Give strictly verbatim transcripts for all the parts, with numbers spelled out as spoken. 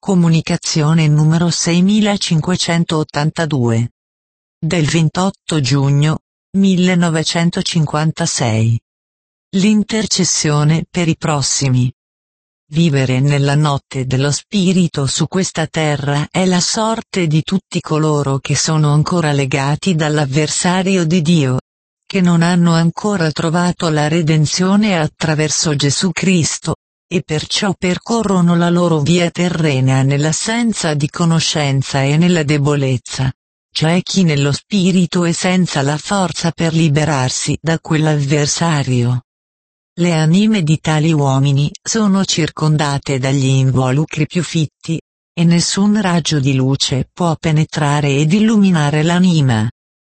Comunicazione numero seimilacinquecentottantadue. Del ventotto giugno millenovecentocinquantasei. L'intercessione per i prossimi. Vivere nella notte dello Spirito su questa terra è la sorte di tutti coloro che sono ancora legati dall'avversario di Dio, che non hanno ancora trovato la redenzione attraverso Gesù Cristo, e perciò percorrono la loro via terrena nell'assenza di conoscenza e nella debolezza. C'è chi nello spirito è senza la forza per liberarsi da quell'avversario. Le anime di tali uomini sono circondate dagli involucri più fitti, e nessun raggio di luce può penetrare ed illuminare l'anima.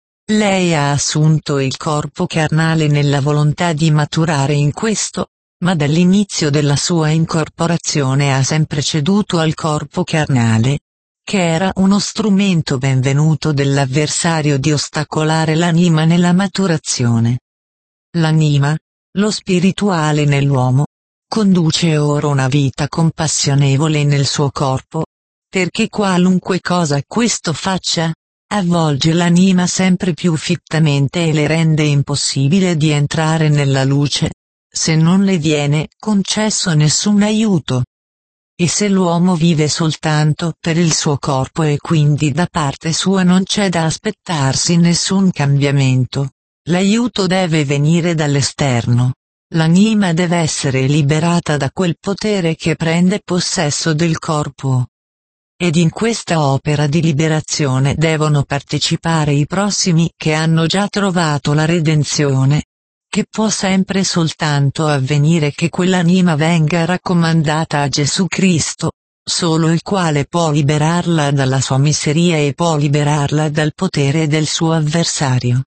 Lei ha assunto il corpo carnale nella volontà di maturare in questo, ma dall'inizio della sua incorporazione ha sempre ceduto al corpo carnale, che era uno strumento benvenuto dell'avversario di ostacolare l'anima nella maturazione. L'anima, lo spirituale nell'uomo, conduce ora una vita compassionevole nel suo corpo, perché qualunque cosa questo faccia, avvolge l'anima sempre più fittamente e le rende impossibile di entrare nella luce, se non le viene concesso nessun aiuto. E se l'uomo vive soltanto per il suo corpo e quindi da parte sua non c'è da aspettarsi nessun cambiamento, l'aiuto deve venire dall'esterno. L'anima deve essere liberata da quel potere che prende possesso del corpo. Ed in questa opera di liberazione devono partecipare i prossimi che hanno già trovato la redenzione, che può sempre soltanto avvenire che quell'anima venga raccomandata a Gesù Cristo, solo il quale può liberarla dalla sua miseria e può liberarla dal potere del suo avversario.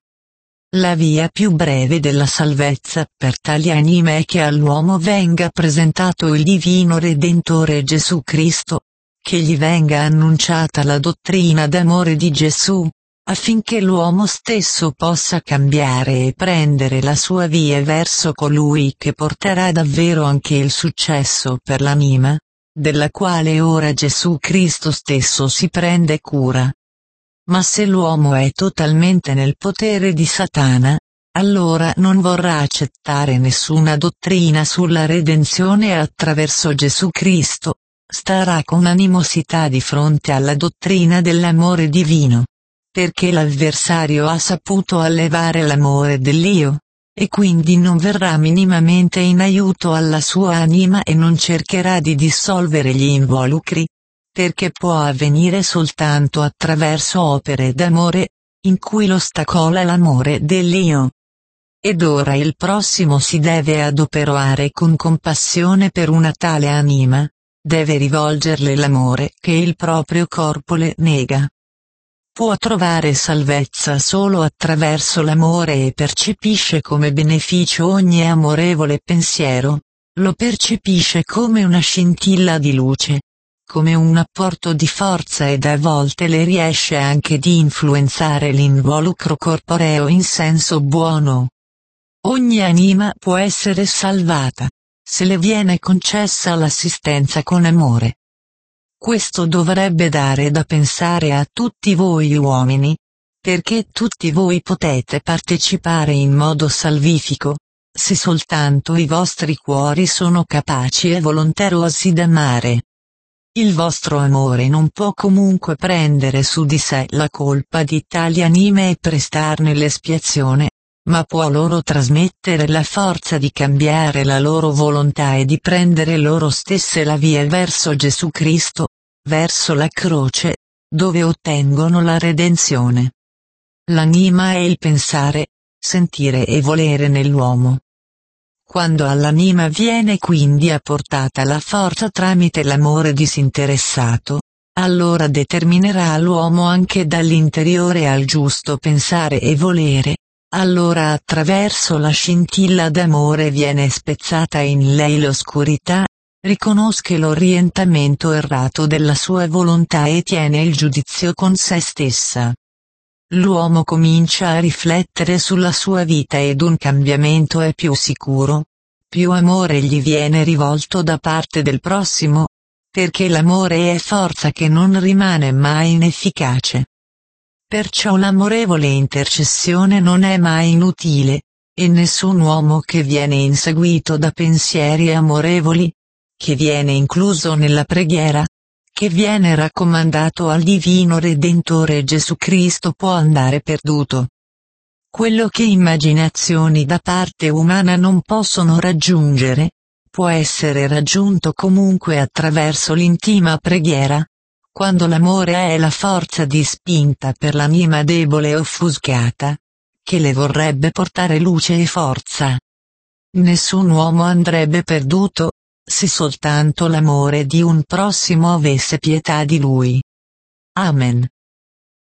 La via più breve della salvezza per tali anime è che all'uomo venga presentato il divino Redentore Gesù Cristo, che gli venga annunciata la dottrina d'amore di Gesù, affinché l'uomo stesso possa cambiare e prendere la sua via verso colui che porterà davvero anche il successo per l'anima, della quale ora Gesù Cristo stesso si prende cura. Ma se l'uomo è totalmente nel potere di Satana, allora non vorrà accettare nessuna dottrina sulla redenzione attraverso Gesù Cristo, starà con animosità di fronte alla dottrina dell'amore divino, perché l'avversario ha saputo allevare l'amore dell'Io, e quindi non verrà minimamente in aiuto alla sua anima e non cercherà di dissolvere gli involucri, perché può avvenire soltanto attraverso opere d'amore, in cui l'ostacola l'amore dell'Io. Ed ora il prossimo si deve adoperare con compassione per una tale anima, deve rivolgerle l'amore che il proprio corpo le nega. Può trovare salvezza solo attraverso l'amore e percepisce come beneficio ogni amorevole pensiero, lo percepisce come una scintilla di luce, come un apporto di forza ed a volte le riesce anche di influenzare l'involucro corporeo in senso buono. Ogni anima può essere salvata, se le viene concessa l'assistenza con amore. Questo dovrebbe dare da pensare a tutti voi uomini, perché tutti voi potete partecipare in modo salvifico, se soltanto i vostri cuori sono capaci e volonterosi d'amare. Il vostro amore non può comunque prendere su di sé la colpa di tali anime e prestarne l'espiazione, ma può loro trasmettere la forza di cambiare la loro volontà e di prendere loro stesse la via verso Gesù Cristo, verso la croce, dove ottengono la redenzione. L'anima è il pensare, sentire e volere nell'uomo. Quando all'anima viene quindi apportata la forza tramite l'amore disinteressato, allora determinerà l'uomo anche dall'interiore al giusto pensare e volere. Allora attraverso la scintilla d'amore viene spezzata in lei l'oscurità, riconosce l'orientamento errato della sua volontà e tiene il giudizio con se stessa. L'uomo comincia a riflettere sulla sua vita ed un cambiamento è più sicuro, più amore gli viene rivolto da parte del prossimo, perché l'amore è forza che non rimane mai inefficace. Perciò l'amorevole intercessione non è mai inutile, e nessun uomo che viene inseguito da pensieri amorevoli, che viene incluso nella preghiera, che viene raccomandato al divino Redentore Gesù Cristo può andare perduto. Quello che immaginazioni da parte umana non possono raggiungere, può essere raggiunto comunque attraverso l'intima preghiera, quando l'amore è la forza di spinta per l'anima debole e offuscata, che le vorrebbe portare luce e forza. Nessun uomo andrebbe perduto, se soltanto l'amore di un prossimo avesse pietà di lui. Amen.